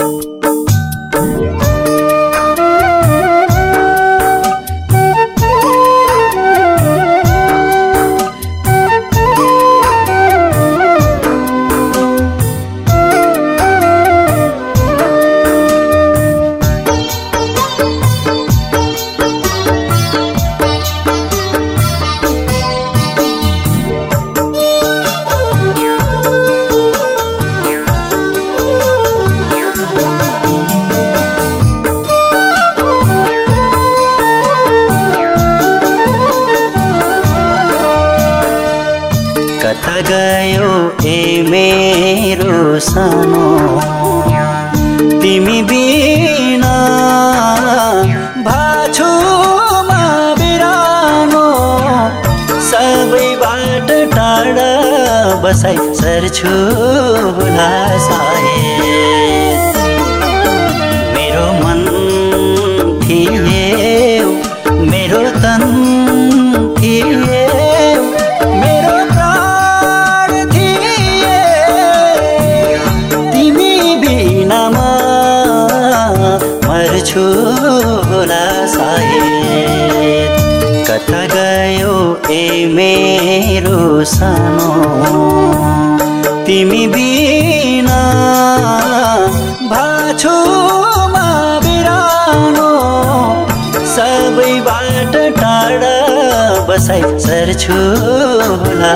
कता गयो ए मेरो सानो तिमी बिना भाछु म बिरानो सबैबाट टाढा बसाई सर्छु होला सायद मेरो मन थिए मेरो तन थिए मर्छु होला सायद कता गयो ए मेरो सानो तिमी बिना भाछु म बिरानो सबैबाट टाढा बसाई सर्छु होला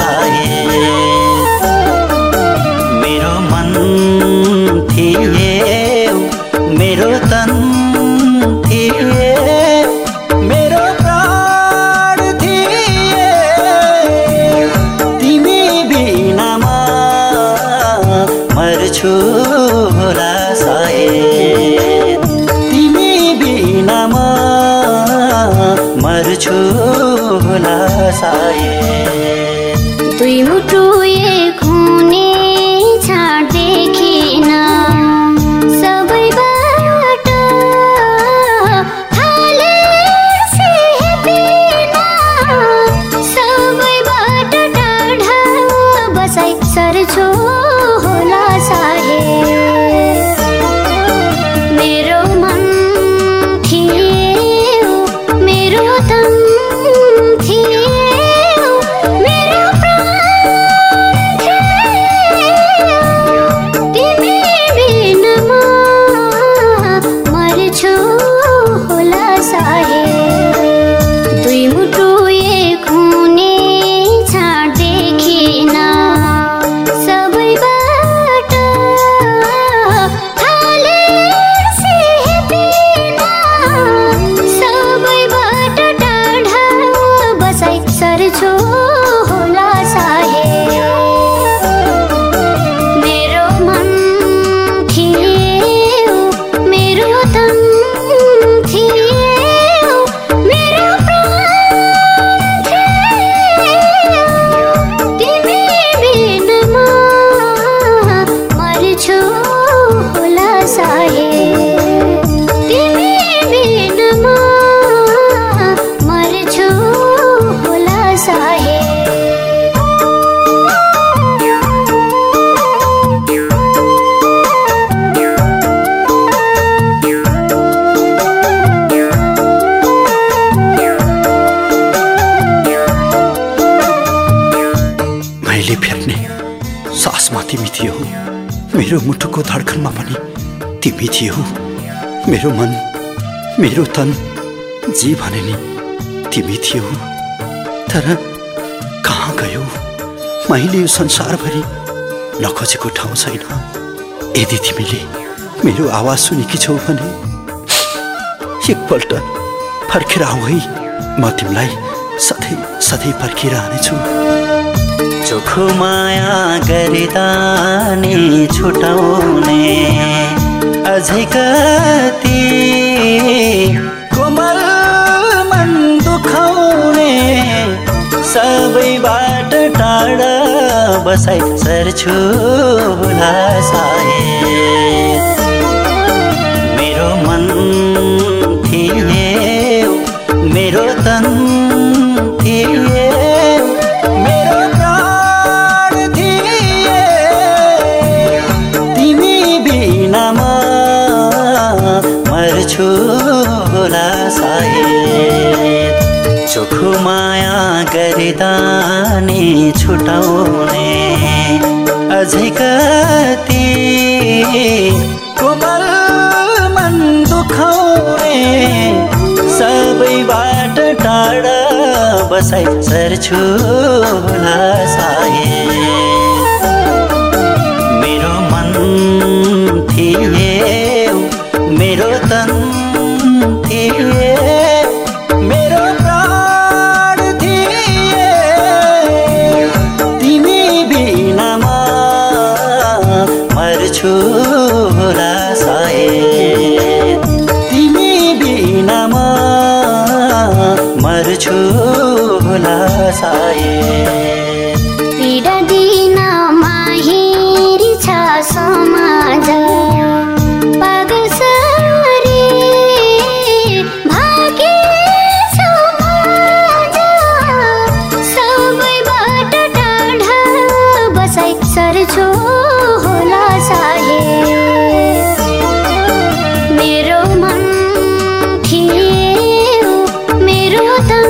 सायद मेरो मन थिए मेरो तन थिए मेरो प्राण थिए तिमी बिनामा मर्छु होला सायद तिमी बिनामा मर्छु होला सायद दुई मुटु एक हुने छाड देखिन सर्छु होला सायद मेरो मन थियो मेरो तन थियो मेरो प्राण थियो तिमी बिनमा मर्छु होला सायद दुई मुटु एक हुने छाड देखिन सर्छु होला सायद मेरो मन थियो मेरो तन थियो मेरो प्राण थियो तिमी बिनमा मर्छु होला सायद तिमी बिनमा मर्छु होला सायद मैले फेर्ने सासमा तिमी थियौ मेरो मुटुको धड्कनमा पनि तिमी थियौ मेरो मन मेरो तन जी भने नि तिमी थियौ तर कहाँ गयो मैले यो संसारभरि नखोजेको ठाउँ छैन यदि तिमीले मेरो आवाज सुनेकी छौ भने एकपल्ट फर्केर आऊ है म तिमीलाई सधैँ सधैँ पर्खिरहनेछु चोखो माया गरिदा नि छुटाउने अझै कति कोमल मन दुखाउने सबैबाट टाढा बसाई सर्छु होला सायद मेरो मन थिए मेरो तन थिए मेरो प्राण थिए तिमी बिनामा सर्छु होला सायद चोखो माया गरिदा नि छुटाउने अझै कति कोमल मन दुखाउने सबैबाट टाढा बसाइ सर्छु होला सायद मेरो मन थिए मेरो तन थिए मेरो प्राण थिए तिमी बिनामा मर्छु होला सायद तिमी बिनामा मर्छु होला सायद पीडा दिन माहिरी छ समाज पागल सरी भागे समाज सबैबाट टाढा बसाइ सर्छु होला सायद मेरो मन थियो मेरो तन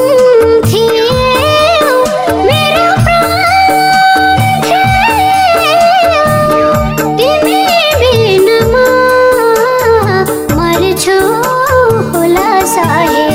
थियो मेरो प्राण थियो तिमी बिनामा मर्छु होला सायद